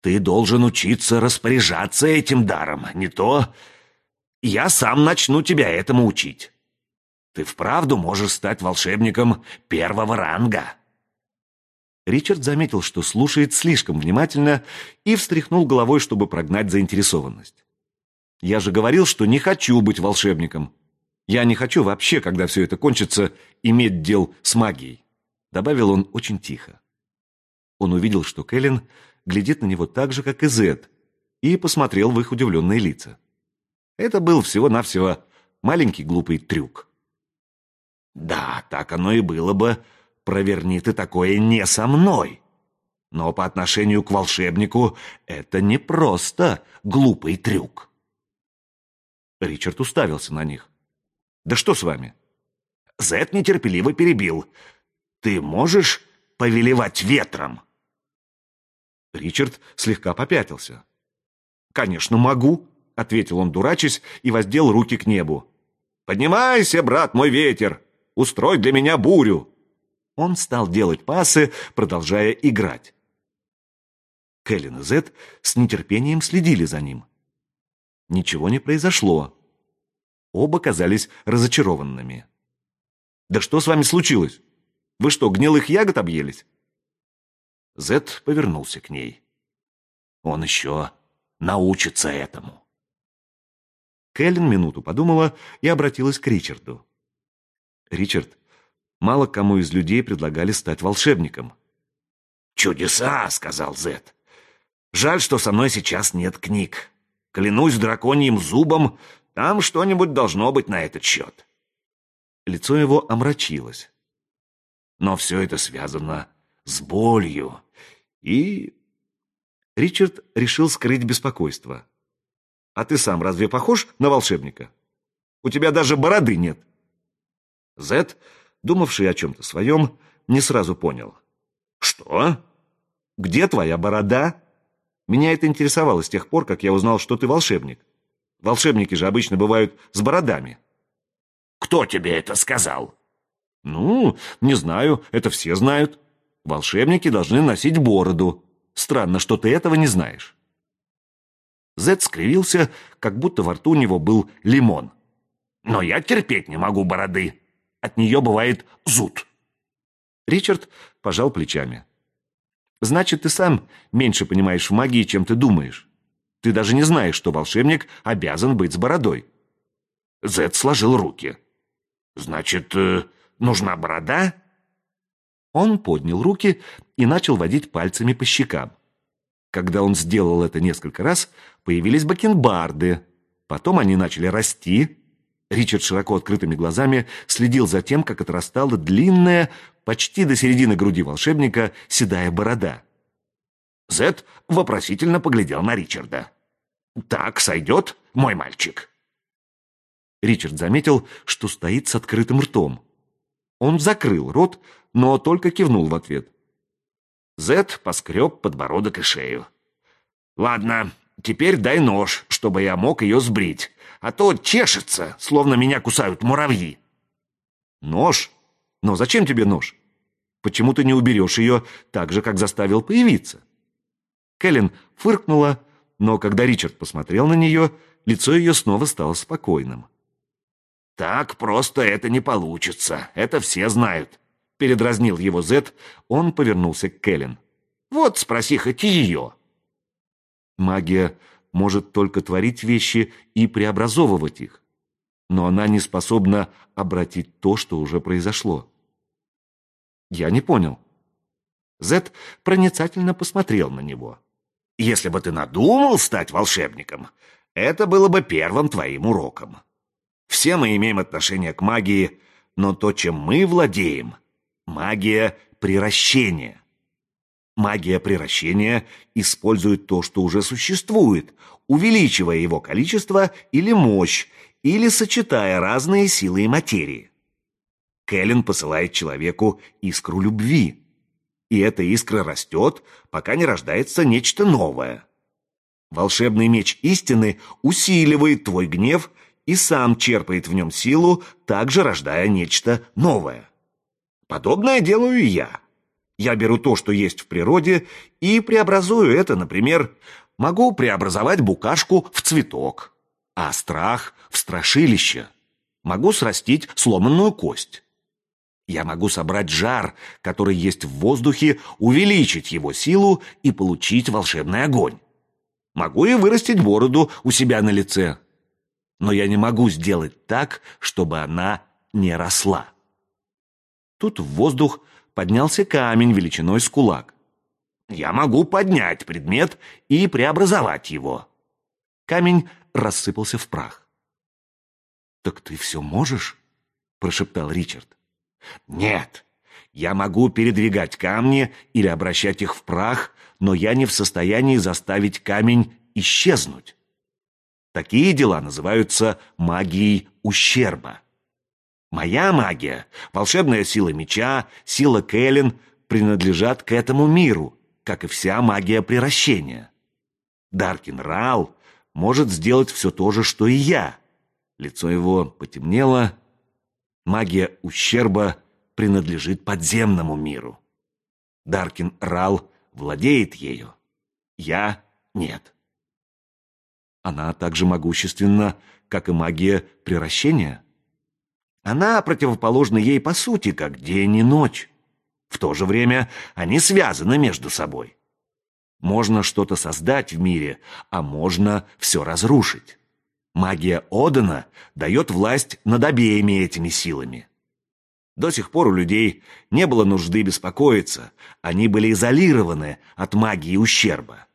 Ты должен учиться распоряжаться этим даром, не то я сам начну тебя этому учить. Ты вправду можешь стать волшебником первого ранга». Ричард заметил, что слушает слишком внимательно, и встряхнул головой, чтобы прогнать заинтересованность. «Я же говорил, что не хочу быть волшебником. Я не хочу вообще, когда все это кончится, иметь дел с магией», — добавил он очень тихо. Он увидел, что Кэлен глядит на него так же, как и Зед, и посмотрел в их удивленные лица. Это был всего-навсего маленький глупый трюк. «Да, так оно и было бы, проверни ты такое не со мной. Но по отношению к волшебнику это не просто глупый трюк». Ричард уставился на них. «Да что с вами?» Зед нетерпеливо перебил. «Ты можешь повелевать ветром?» Ричард слегка попятился. «Конечно, могу», — ответил он, дурачась, и воздел руки к небу. «Поднимайся, брат мой ветер! Устрой для меня бурю!» Он стал делать пасы, продолжая играть. Кэлен и Зед с нетерпением следили за ним. Ничего не произошло. Оба казались разочарованными. «Да что с вами случилось? Вы что, гнилых ягод объелись?» Зед повернулся к ней. «Он еще научится этому». Кэлен минуту подумала и обратилась к Ричарду. «Ричард, мало кому из людей предлагали стать волшебником». «Чудеса!» — сказал Зед. «Жаль, что со мной сейчас нет книг. Клянусь драконьим зубом, там что-нибудь должно быть на этот счет». Лицо его омрачилось. «Но все это связано с болью, и...» Ричард решил скрыть беспокойство. «А ты сам разве похож на волшебника? У тебя даже бороды нет». Зед, думавший о чем-то своем, не сразу понял. «Что? Где твоя борода? Меня это интересовало с тех пор, как я узнал, что ты волшебник. Волшебники же обычно бывают с бородами». «Кто тебе это сказал?» «Ну, не знаю, это все знают. Волшебники должны носить бороду. Странно, что ты этого не знаешь». Зед скривился, как будто во рту у него был лимон. «Но я терпеть не могу бороды. От нее бывает зуд». Ричард пожал плечами. «Значит, ты сам меньше понимаешь в магии, чем ты думаешь. Ты даже не знаешь, что волшебник обязан быть с бородой». Зед сложил руки. «Значит, нужна борода?» Он поднял руки и начал водить пальцами по щекам. Когда он сделал это несколько раз, появились бакенбарды. Потом они начали расти. Ричард широко открытыми глазами следил за тем, как отрастала длинная, почти до середины груди волшебника, седая борода. Зед вопросительно поглядел на Ричарда. «Так сойдет, мой мальчик?» Ричард заметил, что стоит с открытым ртом. Он закрыл рот, но только кивнул в ответ. Зед поскреб подбородок и шею. «Ладно, теперь дай нож, чтобы я мог ее сбрить, а то чешется, словно меня кусают муравьи». «Нож? Но зачем тебе нож? Почему ты не уберешь ее так же, как заставил появиться?» Кэлен фыркнула, но когда Ричард посмотрел на нее, лицо ее снова стало спокойным. «Так просто это не получится, это все знают», — передразнил его Зед. Он повернулся к Кэлен. «Вот спроси хоть ее». Магия может только творить вещи и преобразовывать их, но она не способна обратить то, что уже произошло. Я не понял. Зед проницательно посмотрел на него. «Если бы ты надумал стать волшебником, это было бы первым твоим уроком. Все мы имеем отношение к магии, но то, чем мы владеем, магия приращения. Магия приращения использует то, что уже существует, увеличивая его количество или мощь, или сочетая разные силы и материи. Кэлен посылает человеку искру любви, и эта искра растет, пока не рождается нечто новое. Волшебный меч истины усиливает твой гнев и сам черпает в нем силу, также рождая нечто новое. Подобное делаю и я. Я беру то, что есть в природе, и преобразую это, например, могу преобразовать букашку в цветок, а страх в страшилище. Могу срастить сломанную кость. Я могу собрать жар, который есть в воздухе, увеличить его силу и получить волшебный огонь. Могу и вырастить бороду у себя на лице. Но я не могу сделать так, чтобы она не росла. Тут в воздух поднялся камень величиной с кулак. Я могу поднять предмет и преобразовать его. Камень рассыпался в прах. «Так ты все можешь?» – прошептал Ричард. «Нет, я могу передвигать камни или обращать их в прах, но я не в состоянии заставить камень исчезнуть. Такие дела называются магией ущерба. Моя магия, волшебная сила меча, сила Кэлен принадлежат к этому миру, как и вся магия приращения. Даркин Раал может сделать все то же, что и я». Лицо его потемнело. Магия ущерба принадлежит подземному миру. Даркин Раал владеет ею. Я — нет. Она так же могущественна, как и магия приращения. Она противоположна ей по сути, как день и ночь. В то же время они связаны между собой. Можно что-то создать в мире, а можно все разрушить. Магия Одана дает власть над обеими этими силами. До сих пор у людей не было нужды беспокоиться, они были изолированы от магии ущерба.